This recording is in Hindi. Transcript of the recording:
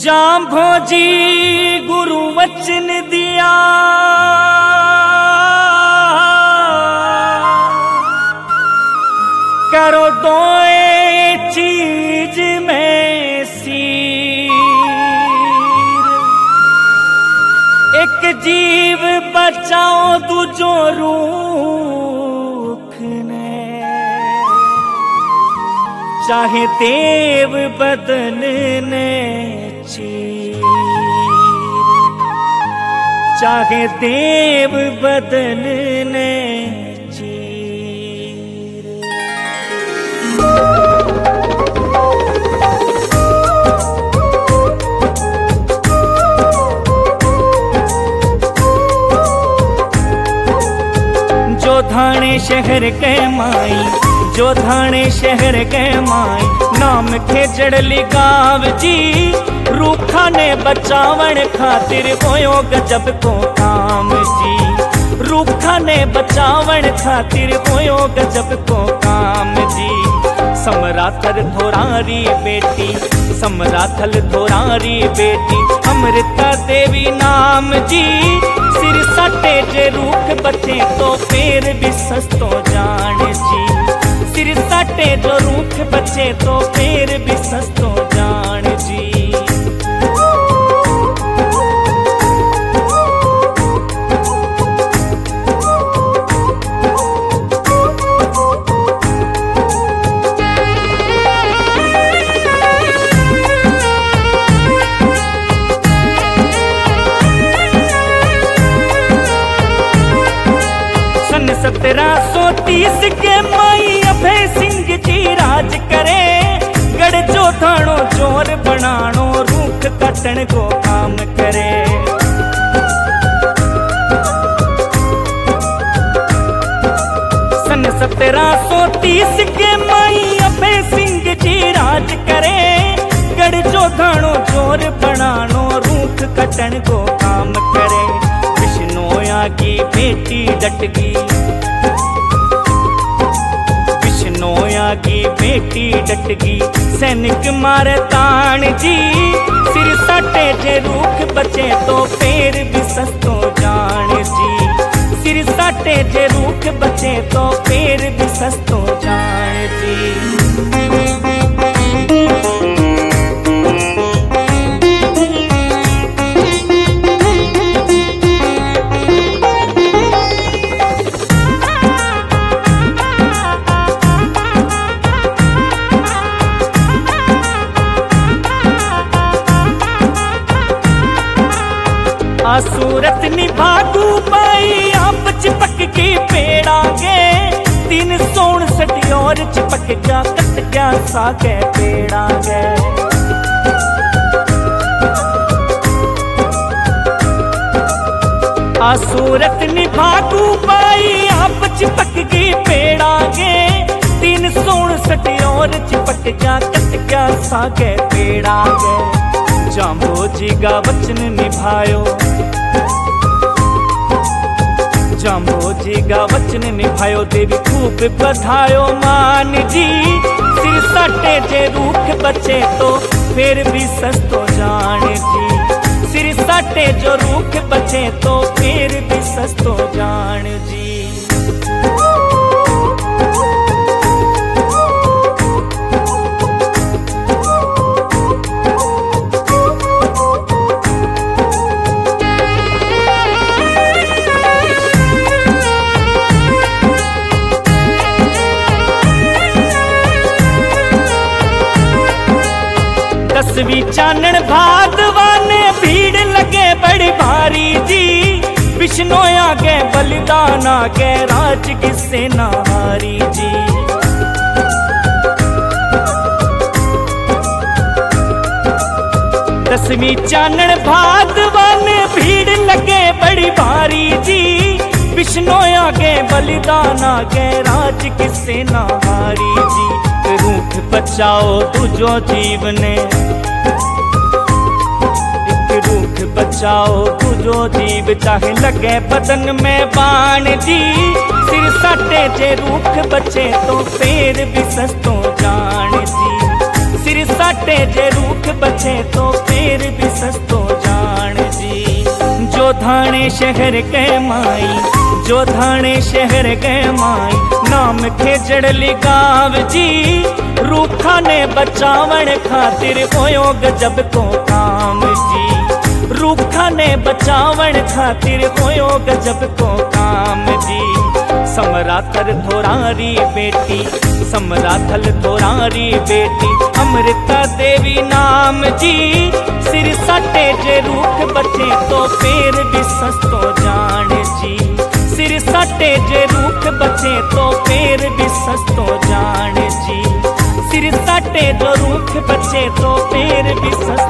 जाम्भो जी गुरु वचन दिया, करो दोए चीज में सीर। एक जीव बचाओ दूजो रूख ने, चाहे देव बदन ने चीर, चाहे देव बदन ने चीर। जो थाने शहर के माई, जो थाने शहर के माई, नाम खेजड़ लिगाव जी। रूखा ने बचावन खातिर होयो गजब को काम जी। रूखा ने बचावन खातिर होयो गजब को काम जी। समराथल धोरारी बेटी, समराथल धोरारी बेटी, अमृता देवी नाम जी। सिर सटे जे रूख बचे तो फेर भी सस्तो जान जी। सिर सटे जो रूख बचे तो फेर भी सस्तो जान जी। सन 1730 के माई अभय सिंह जी राज करे। गढ़ जो थाणो चोर बनाणो, रूख कटण को काम करे। सन 1730 के माई अभय सिंह जी राज करे। गढ़ जो थाणो चोर बनाणो, रूख कटण को काम करे। बिश्नोया की बेटी डटगी, बिश्नोया की बेटी डटगी। सैनिक मारे तान जी। सिर सटे जे रूख बचे तो फेर भी सस्तो जान जी। सिर सटे जे रूख बचे तो फेर भी सस्तो जान जी। सूरत निभागू पाई आप चिपक के पेड़ांगे। तीन सोन सटी और चिपक गया, कट गया सागे पेड़ांगे। सूरत निभागू पाई आप चिपक के पेड़ांगे। तीन सोन सटी और चिपक गया, कट गया सागे पेड़ांगे। जाम्बो जी का वचन निभायो, जाम्बो जी का वचन निभायो। देवी खूब बधायो मान जी। सिर सटे जे रूख बचे तो फिर भी सस्तो जान जी। सिर सटे जो रूख बचे तो फिर भी सस्तो जान जी। दसवीं चानन भादवाने भीड़ लगे बड़ी भारी जी। बिश्नोया के बलिदान आगे राज की सेना हारी जी। दसवीं चानन भादवाने भीड़ लगे बड़ी भारी जी। बिश्नोया के बलिदान आगे राज की सेना हारी जी। रूख बचाओ तुझो जीव ने, एक रूख बचाओ तुझो जीव। चाहे लगे बदन में बाण जी। सिर सटे जे रूख बचे तो फेर भी सस्तो जान जी। सिर सिर साटे जे रूख बचे तो फिर भी सस्तो जान जी। जो धाणे शहर के माई, जो धाणे शहर के माई, नाम खेजड़ली गाँव जी। रूखा ने बचावण खातिर होयो गजब को काम जी। रूखा ने बचावण खातिर होयो गजब को काम जी। समराथल थोरारी बेटी, समराथल थोरारी बेटी, अमृता देवी नाम जी। सिर साटे जे रूख बचे तो फिर भी सस्तो जान जी। सिर साटे जे रूख बचे तो फिर भी सस्तो जान जी। सिर साटे जो रूख बचे तो फिर भी सस्तो